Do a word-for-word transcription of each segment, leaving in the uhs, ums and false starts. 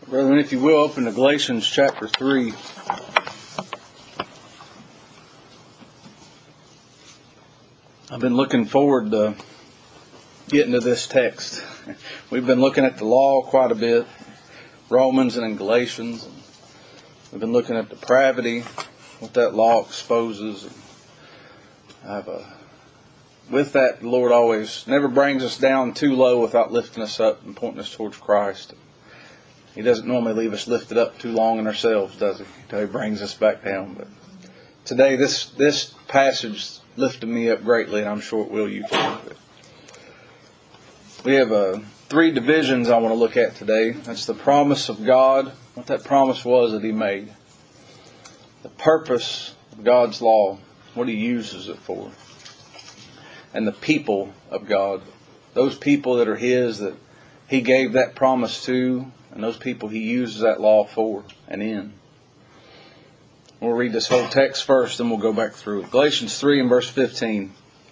Brethren, if you will, open to Galatians chapter three. I've been looking forward to getting to this text. We've been looking at the law quite a bit, Romans and in Galatians. We've been looking at depravity, what that law exposes. I've, uh, with that, the Lord always never brings us down too low without lifting us up and pointing us towards Christ. He doesn't normally leave us lifted up too long in ourselves, does he? Until He brings us back down. But today, this this passage lifted me up greatly, and I'm sure it will you too. We have uh, three divisions I want to look at today. That's the promise of God, what that promise was that He made. The purpose of God's law, what He uses it for. And the people of God, those people that are His, that He gave that promise to, and those people He uses that law for and in. We'll read this whole text first, then we'll go back through it. Galatians three and verse fifteen.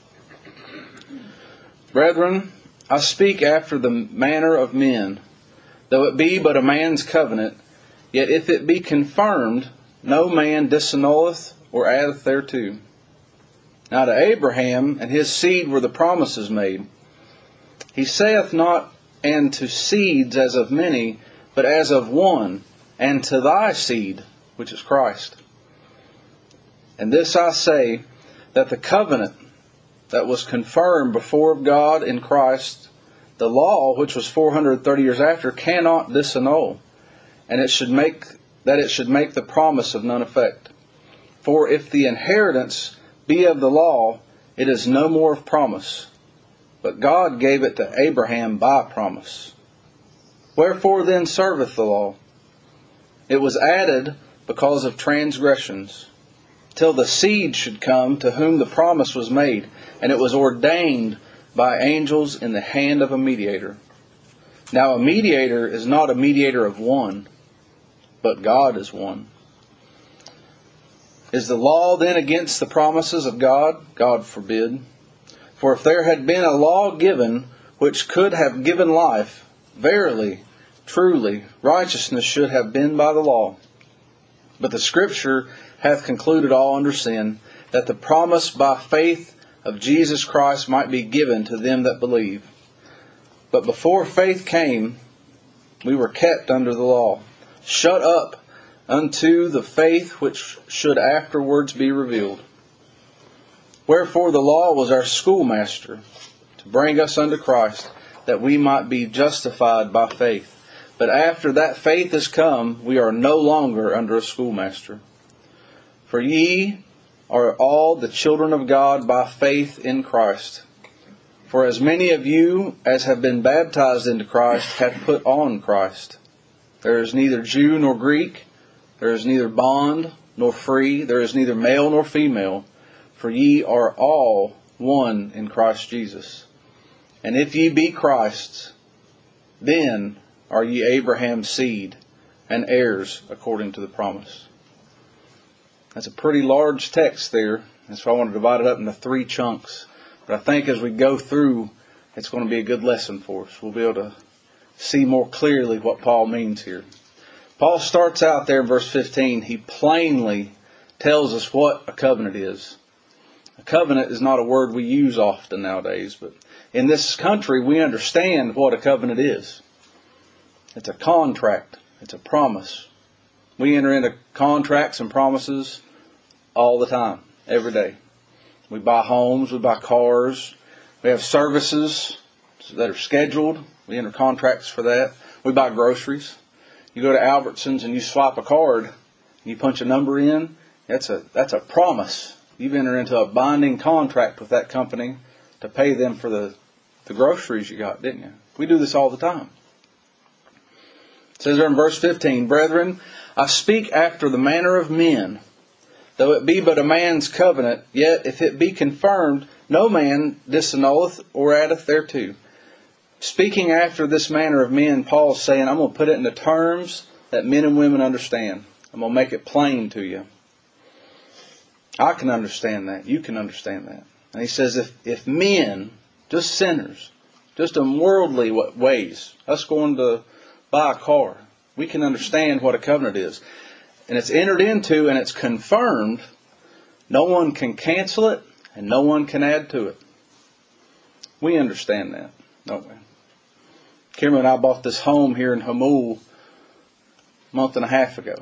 Brethren, I speak after the manner of men, though it be but a man's covenant, yet if it be confirmed, no man disannulleth or addeth thereto. Now to Abraham and his seed were the promises made. He saith not, and to seeds as of many, but as of one, and to thy seed, which is Christ. And this I say, that the covenant that was confirmed before of God in Christ, the law, which was four hundred thirty years after, cannot disannul, and it should make that it should make the promise of none effect. For if the inheritance be of the law, it is no more of promise, but God gave it to Abraham by promise. Wherefore then serveth the law? It was added because of transgressions, till the seed should come to whom the promise was made, and it was ordained by angels in the hand of a mediator. Now a mediator is not a mediator of one, but God is one. Is the law then against the promises of God? God forbid. For if there had been a law given which could have given life, verily, truly, righteousness should have been by the law. But the Scripture hath concluded all under sin, that the promise by faith of Jesus Christ might be given to them that believe. But before faith came, we were kept under the law, shut up unto the faith which should afterwards be revealed. Wherefore the law was our schoolmaster, to bring us unto Christ, that we might be justified by faith. But after that faith is come, we are no longer under a schoolmaster. For ye are all the children of God by faith in Christ. For as many of you as have been baptized into Christ hath put on Christ. There is neither Jew nor Greek, there is neither bond nor free, there is neither male nor female, for ye are all one in Christ Jesus. And if ye be Christ's, then are ye Abraham's seed, and heirs according to the promise. That's a pretty large text there. That's why I want to divide it up into three chunks. But I think as we go through, it's going to be a good lesson for us. We'll be able to see more clearly what Paul means here. Paul starts out there in verse fifteen. He plainly tells us what a covenant is. A covenant is not a word we use often nowadays, but in this country we understand what a covenant is. It's a contract. It's a promise. We enter into contracts and promises all the time, every day. We buy homes, we buy cars, we have services that are scheduled. We enter contracts for that. We buy groceries. You go to Albertsons and you swipe a card, and you punch a number in. That's a that's a promise. You've entered into a binding contract with that company to pay them for the, the groceries you got, didn't you? We do this all the time. It says there in verse fifteen, Brethren, I speak after the manner of men, though it be but a man's covenant, yet if it be confirmed, no man disannulleth or addeth thereto. Speaking after this manner of men, Paul's saying, I'm going to put it into terms that men and women understand. I'm going to make it plain to you. I can understand that. You can understand that. And he says, if, if men, just sinners, just in worldly ways, us going to buy a car, we can understand what a covenant is. And it's entered into and it's confirmed. No one can cancel it and no one can add to it. We understand that, don't we? Kimberly and I bought this home here in Hamul a month and a half ago.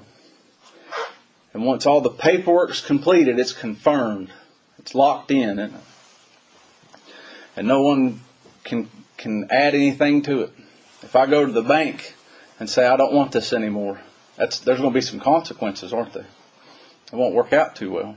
And once all the paperwork's completed, it's confirmed. It's locked in. And, and no one can can add anything to it. If I go to the bank and say, I don't want this anymore, that's, there's going to be some consequences, aren't there? It won't work out too well.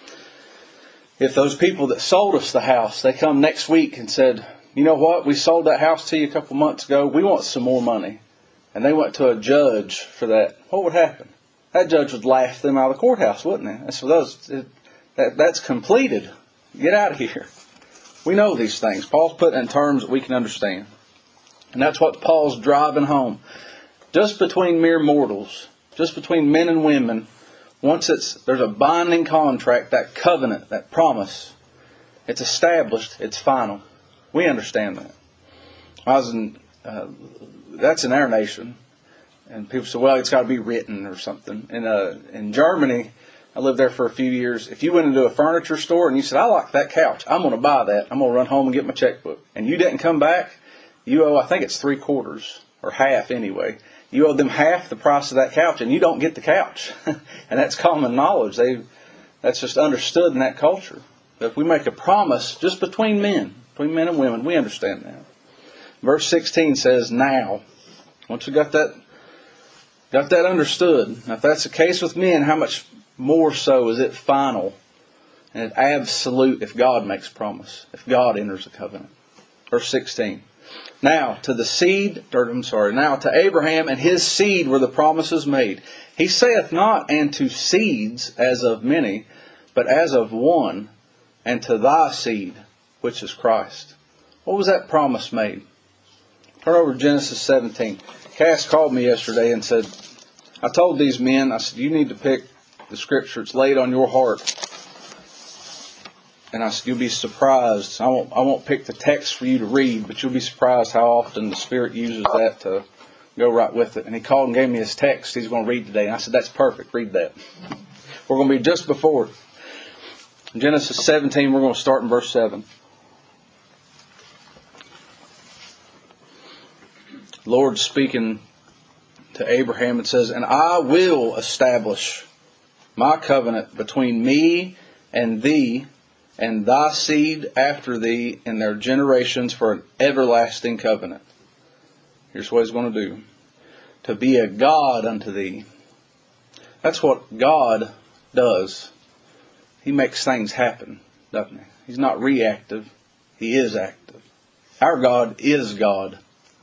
If those people that sold us the house, they come next week and said, you know what, we sold that house to you a couple months ago, we want some more money. And they went to a judge for that, what would happen? That judge would laugh them out of the courthouse, wouldn't he? That's, those, it, that, that's completed. Get out of here. We know these things. Paul's put in terms that we can understand. And that's what Paul's driving home. Just between mere mortals, just between men and women, once it's there's a binding contract, that covenant, that promise, it's established, it's final. We understand that. I was in, uh, that's in our nation. And people say, well, it's got to be written or something. And uh, in Germany, I lived there for a few years. If you went into a furniture store and you said, I like that couch, I'm going to buy that. I'm going to run home and get my checkbook. And you didn't come back, you owe, I think it's three quarters or half anyway. You owe them half the price of that couch and you don't get the couch. And that's common knowledge. They, that's just understood in that culture. But if we make a promise just between men, between men and women, we understand that. Verse sixteen says, now. Once we got that, got that understood. Now if that's the case with men, how much more so is it final and absolute if God makes a promise, if God enters a covenant. Verse sixteen. Now to the seed, or I'm sorry, now to Abraham and his seed were the promises made. He saith not, and to seeds as of many, but as of one, and to thy seed, which is Christ. What was that promise made? Turn over to Genesis seventeen. Cass called me yesterday and said, I told these men, I said, you need to pick the scripture. It's laid on your heart. And I said, you'll be surprised. I won't, I won't pick the text for you to read, but you'll be surprised how often the Spirit uses that to go right with it. And he called and gave me his text he's going to read today. And I said, that's perfect. Read that. We're going to be just before it. In Genesis seventeen, we're going to start in verse seven. The Lord speaking to Abraham, it says, and I will establish my covenant between me and thee and thy seed after thee in their generations for an everlasting covenant. Here's what he's going to do. To be a God unto thee. That's what God does. He makes things happen, doesn't he? He's not reactive. He is active. Our God is God.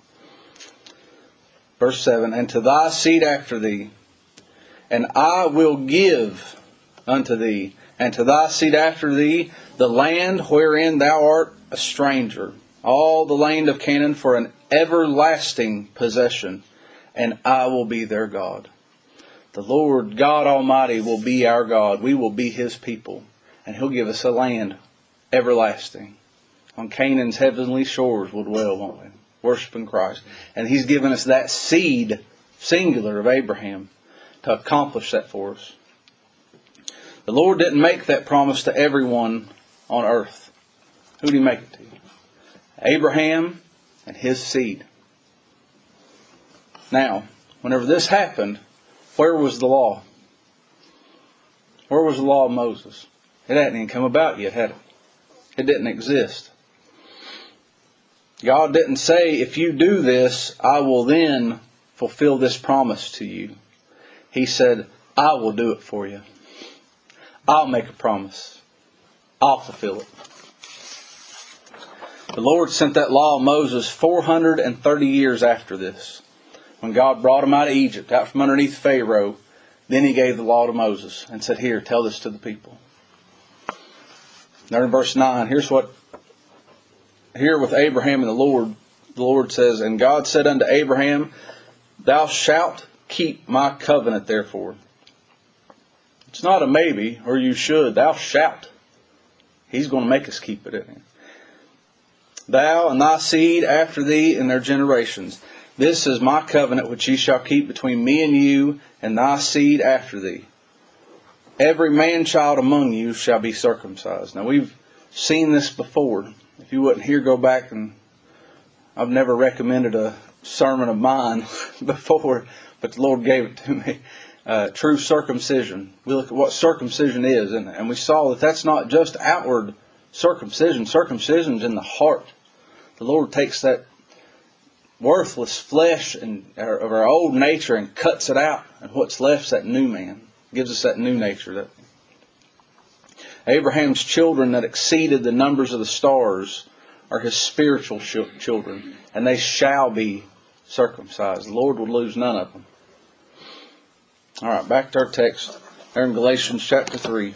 Verse seven, and to thy seed after thee, and I will give unto thee, and to thy seed after thee, the land wherein thou art a stranger, all the land of Canaan for an everlasting possession, and I will be their God. The Lord God Almighty will be our God. We will be His people, and He'll give us a land everlasting. On Canaan's heavenly shores we'll dwell, won't we? Worshiping Christ. And He's given us that seed, singular, of Abraham to accomplish that for us. The Lord didn't make that promise to everyone on earth. Who did He make it to? Abraham and his seed. Now, whenever this happened, where was the law? Where was the law of Moses? It hadn't even come about yet, had it? It didn't exist. God didn't say, if you do this, I will then fulfill this promise to you. He said, I will do it for you. I'll make a promise. I'll fulfill it. The Lord sent that law of Moses four hundred thirty years after this. When God brought him out of Egypt, out from underneath Pharaoh, then He gave the law to Moses and said, here, tell this to the people. There in verse nine, here's what, here with Abraham and the Lord, the Lord says, and God said unto Abraham, thou shalt keep my covenant therefore. It's not a maybe, or you should. Thou shalt. He's going to make us keep it, isn't He? Thou and thy seed after thee in their generations. This is my covenant which ye shall keep between me and you and thy seed after thee. Every man-child among you shall be circumcised. Now we've seen this before. If you wasn't here, go back, and I've never recommended a sermon of mine before, but the Lord gave it to me. Uh, true circumcision. We look at what circumcision is, and, and we saw that that's not just outward circumcision. Circumcision's in the heart. The Lord takes that worthless flesh and of our old nature and cuts it out, and what's left's that new man. Gives us that new nature. That Abraham's children that exceeded the numbers of the stars are his spiritual children, and they shall be circumcised. The Lord will lose none of them. All right, back to our text. There in Galatians chapter three.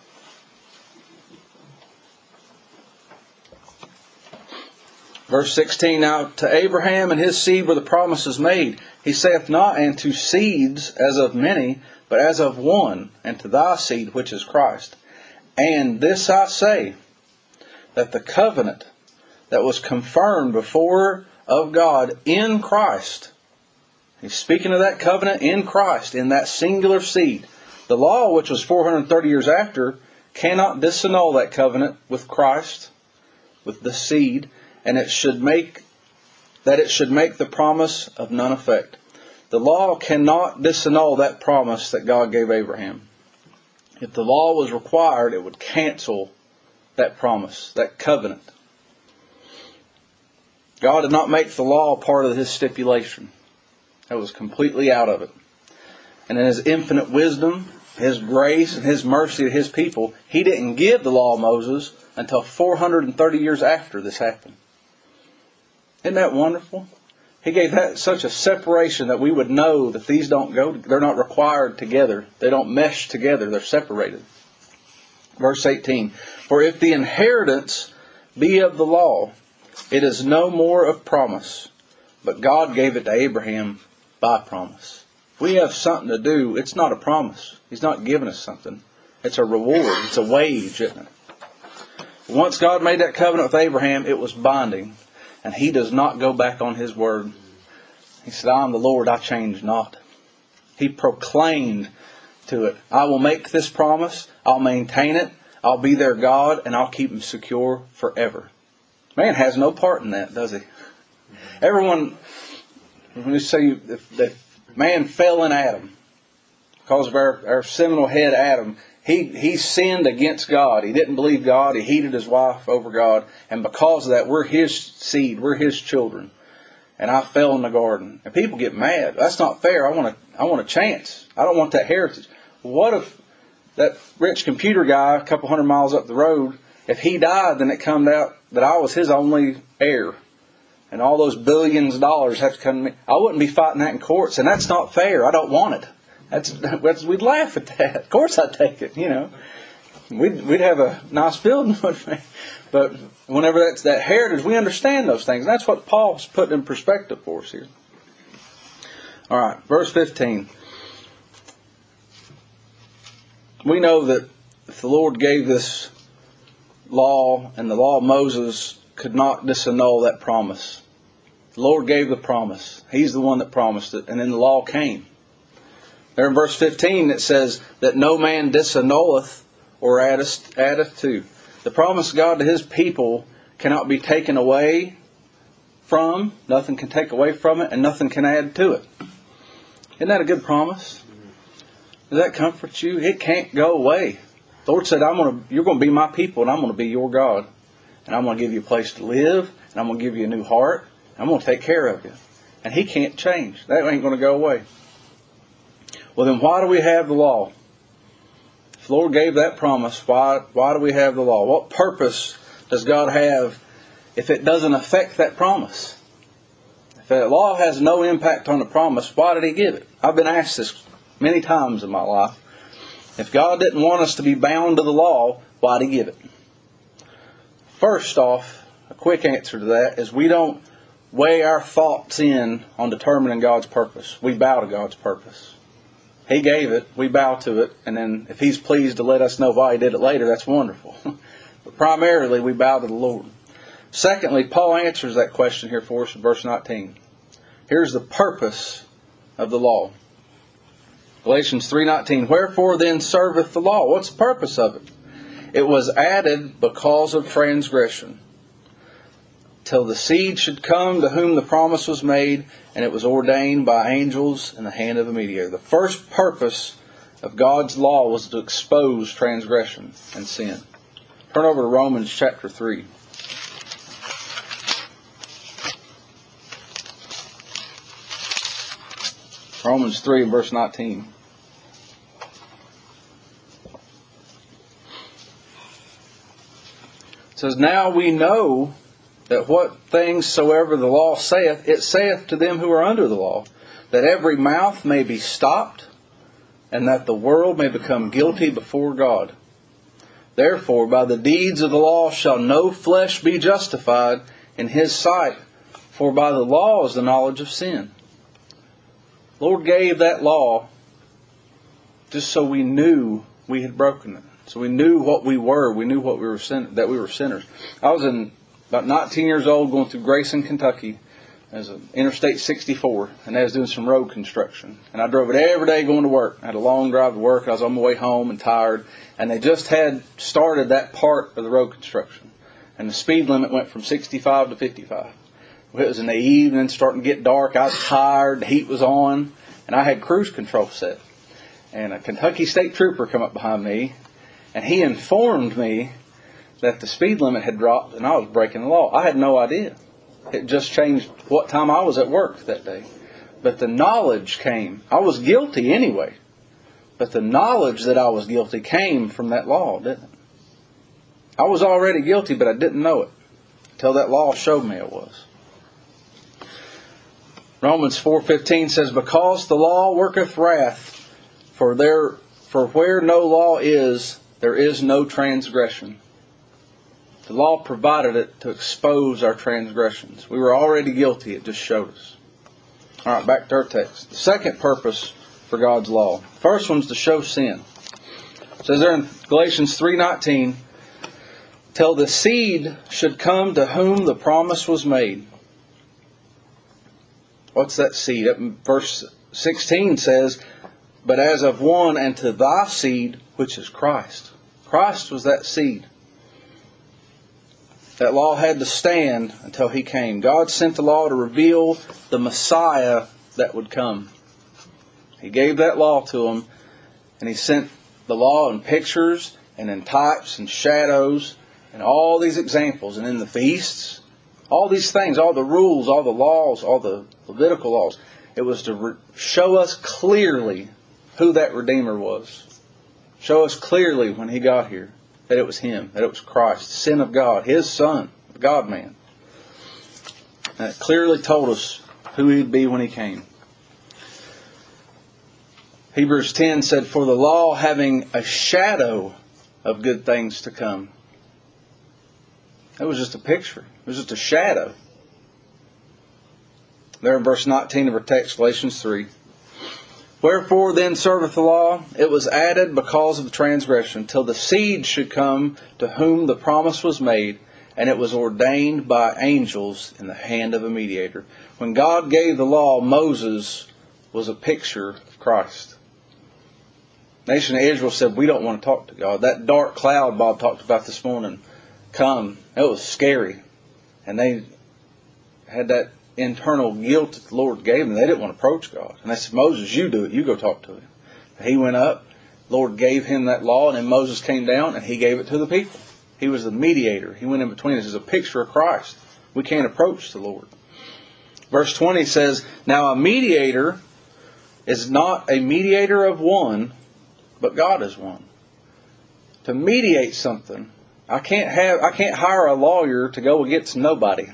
Verse sixteen, now to Abraham and his seed were the promises made. He saith not, and to seeds as of many, but as of one, and to thy seed, which is Christ. And this I say, that the covenant that was confirmed before of God in Christ, he's speaking of that covenant in Christ, in that singular seed. The law, which was four hundred thirty years after, cannot disannul that covenant with Christ, with the seed, and it should make that it should make the promise of none effect. The law cannot disannul that promise that God gave Abraham. If the law was required, it would cancel that promise, that covenant. God did not make the law part of his stipulation. That was completely out of it. And in his infinite wisdom, his grace, and his mercy to his people, he didn't give the law of Moses until four hundred thirty years after this happened. Isn't that wonderful? He gave that such a separation that we would know that these don't go, they're not required together. They don't mesh together. They're separated. Verse eighteen, for if the inheritance be of the law, it is no more of promise, but God gave it to Abraham by promise. We have something to do. It's not a promise. He's not giving us something. It's a reward. It's a wage, isn't it? Once God made that covenant with Abraham, it was binding. And he does not go back on his word. He said, I am the Lord, I change not. He proclaimed to it, I will make this promise, I'll maintain it, I'll be their God, and I'll keep them secure forever. Man has no part in that, does he? Everyone, when you say that man fell in Adam, because of our, our seminal head Adam, He he sinned against God. He didn't believe God. He heeded his wife over God. And because of that, we're his seed. We're his children. And I fell in the garden. And people get mad. That's not fair. I want a, I want a chance. I don't want that heritage. What if that rich computer guy a couple hundred miles up the road, if he died, then it come out that I was his only heir. And all those billions of dollars have to come to me. I wouldn't be fighting that in courts. And that's not fair. I don't want it. That's, that's we'd laugh at that. Of course I'd take it, you know. We'd, we'd have a nice building. But whenever that's that heritage, we understand those things. And that's what Paul's putting in perspective for us here. All right, verse fifteen. We know that if the Lord gave this law, and the law of Moses could not disannul that promise. The Lord gave the promise. He's the one that promised it. And then the law came. There in verse fifteen it says that no man disannulleth or addeth, addeth to. The promise of God to his people cannot be taken away from. Nothing can take away from it, and nothing can add to it. Isn't that a good promise? Does that comfort you? It can't go away. The Lord said, I'm gonna, you're going to be my people, and I'm going to be your God. And I'm going to give you a place to live, and I'm going to give you a new heart, and I'm going to take care of you. And he can't change. That ain't going to go away. Well, then why do we have the law? If the Lord gave that promise, why, why do we have the law? What purpose does God have if it doesn't affect that promise? If that law has no impact on the promise, why did he give it? I've been asked this many times in my life. If God didn't want us to be bound to the law, why did he give it? First off, a quick answer to that is we don't weigh our thoughts in on determining God's purpose. We bow to God's purpose. He gave it, we bow to it, and then if he's pleased to let us know why he did it later, that's wonderful. But primarily, we bow to the Lord. Secondly, Paul answers that question here for us in verse nineteen. Here's the purpose of the law. Galatians three nineteen. Wherefore then serveth the law? What's the purpose of it? It was added because of transgression, till the seed should come to whom the promise was made, and it was ordained by angels in the hand of a mediator. The first purpose of God's law was to expose transgression and sin. Turn over to Romans chapter three. Romans three and verse nineteen. It says, Now we know that what things soever the law saith, it saith to them who are under the law, that every mouth may be stopped, and that the world may become guilty before God. Therefore, by the deeds of the law shall no flesh be justified in His sight, for by the law is the knowledge of sin. The Lord gave that law just so we knew we had broken it. So we knew what we were. We knew what we were sin- that we were sinners. I was in about nineteen years old going through Grayson, Kentucky, as an Interstate sixty-four, and I was doing some road construction. And I drove it every day going to work. I had a long drive to work. I was on my way home and tired. And they just had started that part of the road construction. And the speed limit went from sixty-five to fifty-five. Well, it was in the evening, starting to get dark. I was tired. The heat was on. And I had cruise control set. And a Kentucky State Trooper come up behind me. And he informed me that the speed limit had dropped and I was breaking the law. I had no idea. It just changed what time I was at work that day. But the knowledge came. I was guilty anyway. But the knowledge that I was guilty came from that law, didn't it? I was already guilty, but I didn't know it until that law showed me it was. Romans four fifteen says, Because the law worketh wrath, for there, for where no law is, there is no transgression. The law provided it to expose our transgressions. We were already guilty. It just showed us. All right, back to our text. The second purpose for God's law. First one's to show sin. It says there in Galatians three nineteen, till the seed should come to whom the promise was made. What's that seed? Verse sixteen says, But as of one, and to thy seed, which is Christ. Christ was that seed. That law had to stand until He came. God sent the law to reveal the Messiah that would come. He gave that law to them, and He sent the law in pictures and in types and shadows and all these examples and in the feasts. All these things, all the rules, all the laws, all the Levitical laws. It was to re- show us clearly who that Redeemer was. Show us clearly when He got here that it was Him, that it was Christ, the Son of God, His Son, the God-man. And it clearly told us who He'd be when He came. Hebrews ten said, For the law having a shadow of good things to come. It was just a picture. It was just a shadow. There in verse nineteen of our text, Galatians three. Wherefore then serveth the law? It was added because of the transgression, till the seed should come to whom the promise was made, and it was ordained by angels in the hand of a mediator. When God gave the law, Moses was a picture of Christ. The nation of Israel said, we don't want to talk to God. That dark cloud Bob talked about this morning, come, it was scary. And they had that internal guilt that the Lord gave them. They didn't want to approach God. And they said, Moses, you do it. You go talk to Him. He went up. The Lord gave him that law, and then Moses came down and he gave it to the people. He was the mediator. He went in between us as a picture of Christ. We can't approach the Lord. Verse twenty says, Now a mediator is not a mediator of one, but God is one. To mediate something, I can't have I can't hire a lawyer to go against nobody.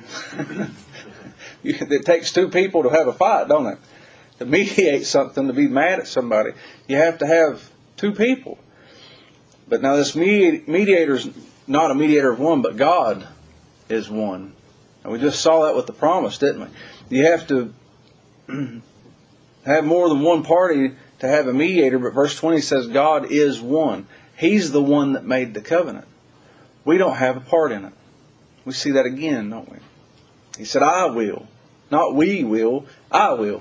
It takes two people to have a fight, don't it? To mediate something, to be mad at somebody, you have to have two people. But now this mediator is not a mediator of one, but God is one. And we just saw that with the promise, didn't we? You have to have more than one party to have a mediator, but verse twenty says God is one. He's the one that made the covenant. We don't have a part in it. We see that again, don't we? He said, I will. Not we will, I will.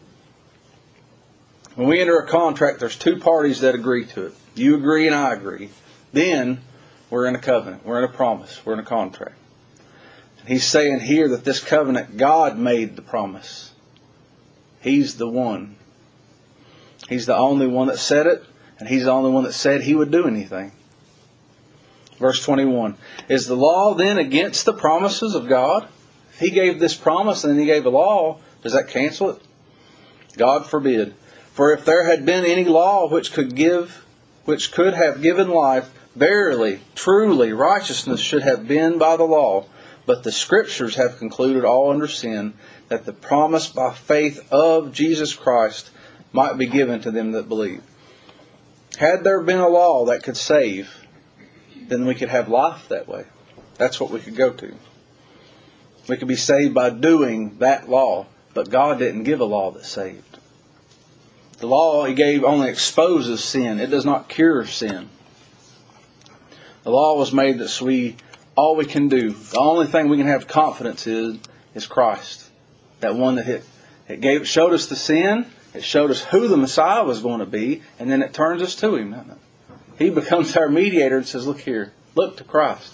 When we enter a contract, there's two parties that agree to it. You agree and I agree. Then we're in a covenant. We're in a promise. We're in a contract. And he's saying here that this covenant, God made the promise. He's the one. He's the only one that said it, and He's the only one that said He would do anything. Verse twenty-one. Is the law then against the promises of God? If He gave this promise and then He gave a law, does that cancel it? God forbid. For if there had been any law which could give, which could have given life, verily, truly, righteousness should have been by the law. But the Scriptures have concluded all under sin, that the promise by faith of Jesus Christ might be given to them that believe. Had there been a law that could save, then we could have life that way. That's what we could go to. We could be saved by doing that law. But God didn't give a law that saved. The law He gave only exposes sin. It does not cure sin. The law was made that we, all we can do, the only thing we can have confidence in is Christ. That one that it, it gave, it showed us the sin. It showed us who the Messiah was going to be. And then it turns us to Him. Doesn't it? He becomes our mediator and says, look here, look to Christ.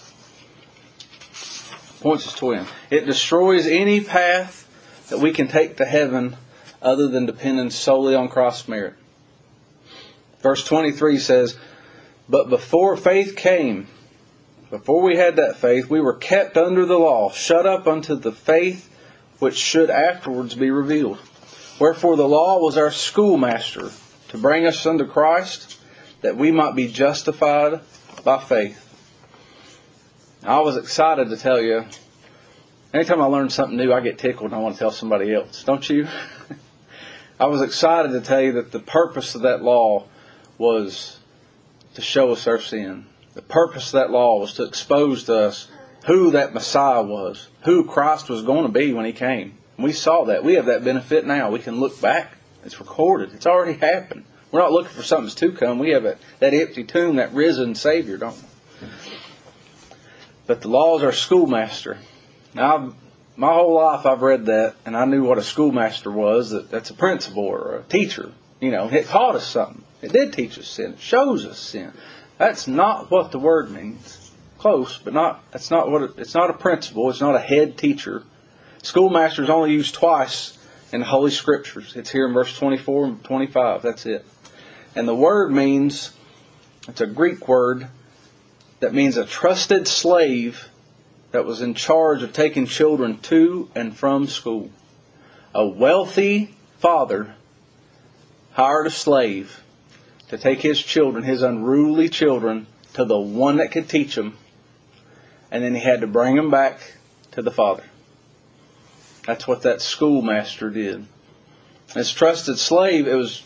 Points us to Him. It destroys any path that we can take to heaven other than depending solely on Christ's merit. Verse twenty-three says, but before faith came, before we had that faith, we were kept under the law, shut up unto the faith which should afterwards be revealed. Wherefore the law was our schoolmaster, to bring us unto Christ, that we might be justified by faith. I was excited to tell you, anytime I learn something new, I get tickled and I want to tell somebody else. Don't you? I was excited to tell you that the purpose of that law was to show us our sin. The purpose of that law was to expose to us who that Messiah was, who Christ was going to be when He came. And we saw that. We have that benefit now. We can look back. It's recorded. It's already happened. We're not looking for something that's to come. We have a, that empty tomb, that risen Savior, don't we? But the law is our schoolmaster. Now, I've, my whole life I've read that, and I knew what a schoolmaster was. That that's a principal or a teacher. You know, it taught us something. It did teach us sin. It shows us sin. That's not what the word means. Close, but not. That's not what. It, it's not a principal. It's not a head teacher. Schoolmaster is only used twice in the Holy Scriptures. It's here in verse twenty-four and twenty-five. That's it. And the word means, it's a Greek word that means a trusted slave that was in charge of taking children to and from school. A wealthy father hired a slave to take his children, his unruly children, to the one that could teach them. And then he had to bring them back to the father. That's what that schoolmaster did. This trusted slave, it was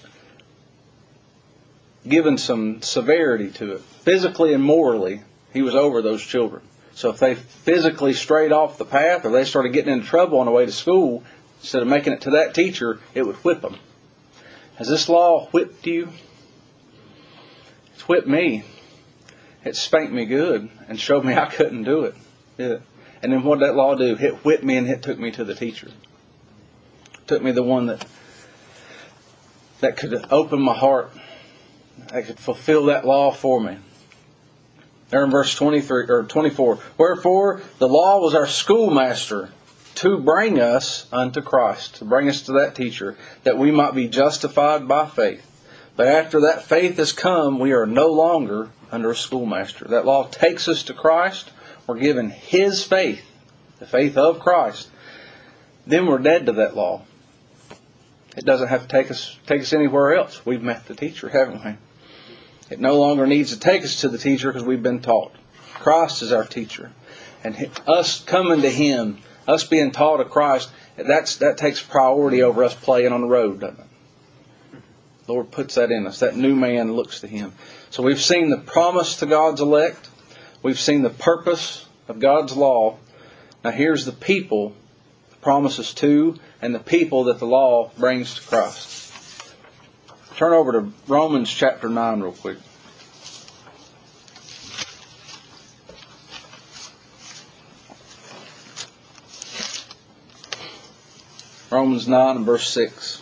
given some severity to it. Physically and morally, he was over those children. So if they physically strayed off the path or they started getting into trouble on the way to school, instead of making it to that teacher, it would whip them. Has this law whipped you? It's whipped me. It spanked me good and showed me I couldn't do it. Yeah. And then what did that law do? It whipped me and it took me to the teacher. It took me the one that that could open my heart. That could fulfill that law for me. There in verse twenty-three or twenty-four. Wherefore the law was our schoolmaster to bring us unto Christ, to bring us to that teacher, that we might be justified by faith. But after that faith has come, we are no longer under a schoolmaster. That law takes us to Christ. We're given His faith, the faith of Christ. Then we're dead to that law. It doesn't have to take us take us anywhere else. We've met the teacher, haven't we? It no longer needs to take us to the teacher because we've been taught. Christ is our teacher. And us coming to Him, us being taught of Christ, that's, that takes priority over us playing on the road, doesn't it? The Lord puts that in us. That new man looks to Him. So we've seen the promise to God's elect. We've seen the purpose of God's law. Now here's the people the promises to and the people that the law brings to Christ. Turn over to Romans chapter nine real quick. Romans nine and verse six.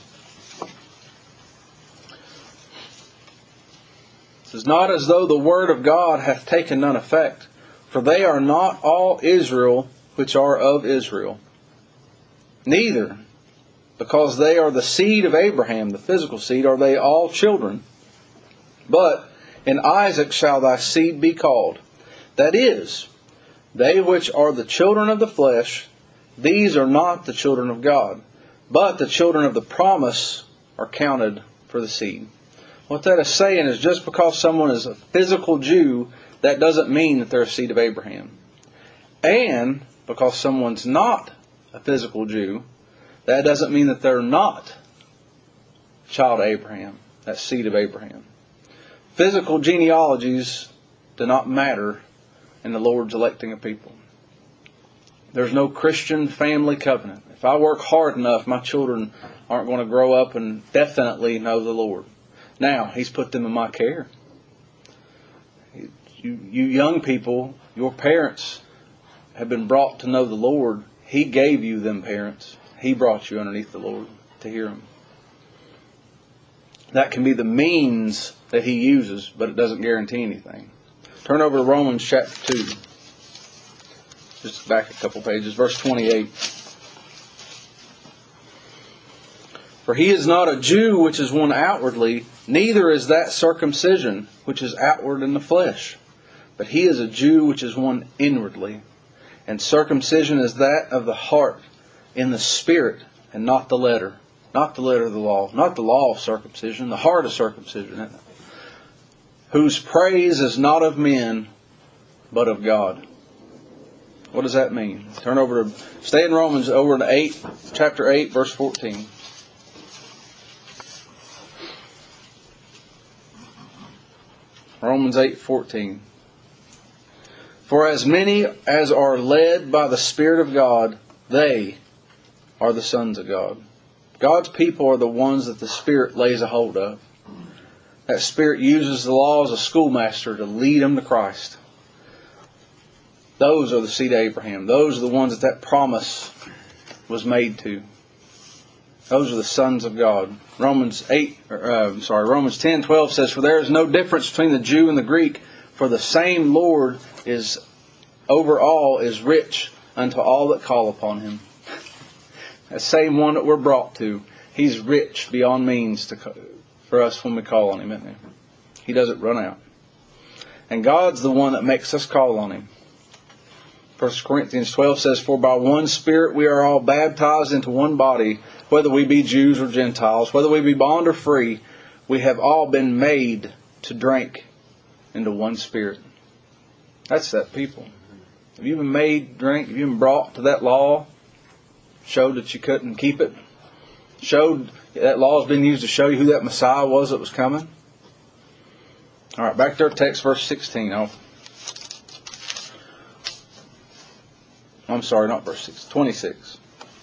It is not as though the word of God hath taken none effect, for they are not all Israel which are of Israel. Neither, because they are the seed of Abraham, the physical seed, are they all children. But in Isaac shall thy seed be called. That is, they which are the children of the flesh, these are not the children of God, but the children of the promise are counted for the seed. What that is saying is just because someone is a physical Jew, that doesn't mean that they're a seed of Abraham. And because someone's not a physical Jew, that doesn't mean that they're not a child of Abraham, that seed of Abraham. Physical genealogies do not matter in the Lord's electing a people. There's no Christian family covenant. If I work hard enough, my children aren't going to grow up and definitely know the Lord. Now, He's put them in my care. You, you young people, your parents have been brought to know the Lord. He gave you them parents. He brought you underneath the Lord to hear Him. That can be the means that He uses, but it doesn't guarantee anything. Turn over to Romans chapter two. Just back a couple pages. Verse twenty-eight. For he is not a Jew which is one outwardly, neither is that circumcision which is outward in the flesh. But he is a Jew which is one inwardly. And circumcision is that of the heart, in the spirit, and not the letter. Not the letter of the law. Not the law of circumcision, the heart of circumcision. Whose praise is not of men, but of God. What does that mean? Turn over to, stay in Romans over to eight, chapter eight, verse fourteen. Romans eight fourteen. For as many as are led by the Spirit of God, they are the sons of God. God's people are the ones that the Spirit lays a hold of. That Spirit uses the law as a schoolmaster to lead them to Christ. Those are the seed of Abraham. Those are the ones that that promise was made to. Those are the sons of God. Romans eight, or, uh, sorry, Romans ten twelve says, for there is no difference between the Jew and the Greek, for the same Lord is over all, is rich unto all that call upon Him. That same one that we're brought to, He's rich beyond means to, for us when we call on Him, isn't He? He doesn't run out. And God's the one that makes us call on Him. First Corinthians twelve says, for by one Spirit we are all baptized into one body, whether we be Jews or Gentiles, whether we be bond or free, we have all been made to drink into one Spirit. That's that people. Have you been made drink? Have you been brought to that law? Showed that you couldn't keep it? Showed that law has been used to show you who that Messiah was that was coming? All right, back to our text, verse sixteen. I'll, I'm sorry, not verse six, twenty-six.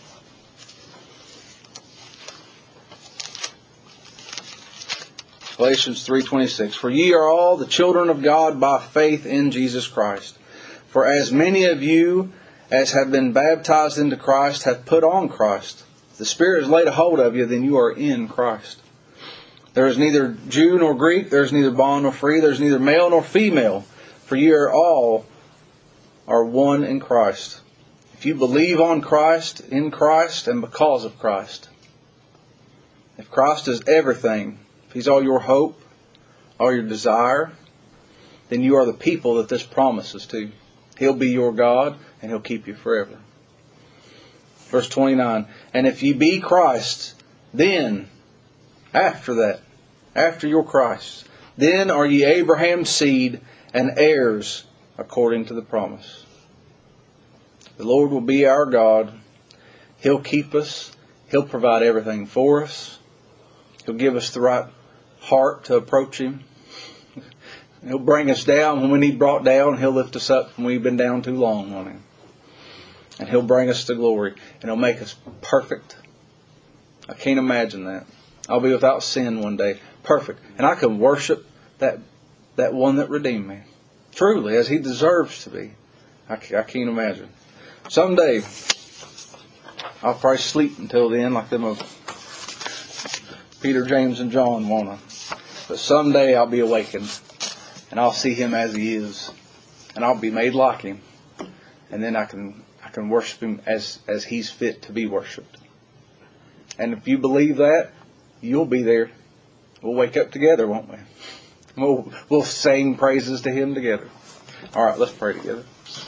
Galatians three twenty-six. For ye are all the children of God by faith in Jesus Christ. For as many of you as have been baptized into Christ have put on Christ. If the Spirit has laid a hold of you, then you are in Christ. There is neither Jew nor Greek, there is neither bond nor free, there is neither male nor female, for ye are all are one in Christ. If you believe on Christ, in Christ, and because of Christ. If Christ is everything, if He's all your hope, all your desire, then you are the people that this promises to. He'll be your God, and He'll keep you forever. Verse twenty-nine. And if ye be Christ, then, after that, after you're Christ, then are ye Abraham's seed and heirs according to the promise. The Lord will be our God. He'll keep us. He'll provide everything for us. He'll give us the right heart to approach Him. He'll bring us down when we need brought down. He'll lift us up when we've been down too long on Him. And He'll bring us to glory. And He'll make us perfect. I can't imagine that. I'll be without sin one day. Perfect. And I can worship that that one that redeemed me. Truly, as He deserves to be. I, I can't imagine. Someday, I'll probably sleep until then, like them of Peter, James, and John wanna. But someday I'll be awakened, and I'll see Him as He is, and I'll be made like Him, and then I can I can worship Him as as He's fit to be worshipped. And if you believe that, you'll be there. We'll wake up together, won't we? We'll we'll sing praises to Him together. All right, let's pray together.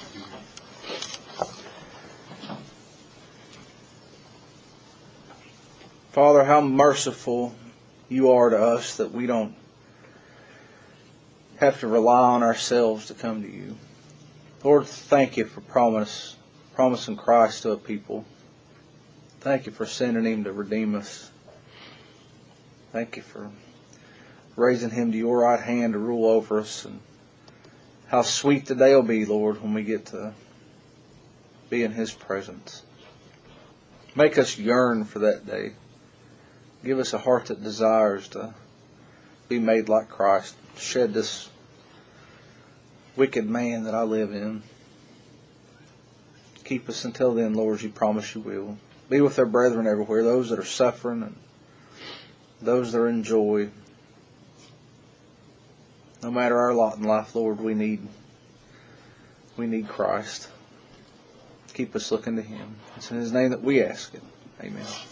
Father, how merciful You are to us that we don't have to rely on ourselves to come to You. Lord, thank You for promise, promising Christ to a people. Thank You for sending Him to redeem us. Thank You for raising Him to Your right hand to rule over us. And how sweet the day will be, Lord, when we get to be in His presence. Make us yearn for that day. Give us a heart that desires to be made like Christ. Shed this wicked man that I live in. Keep us until then, Lord, as You promise You will. Be with our brethren everywhere, those that are suffering and those that are in joy. No matter our lot in life, Lord, we need we need Christ. Keep us looking to Him. It's in His name that we ask it. Amen.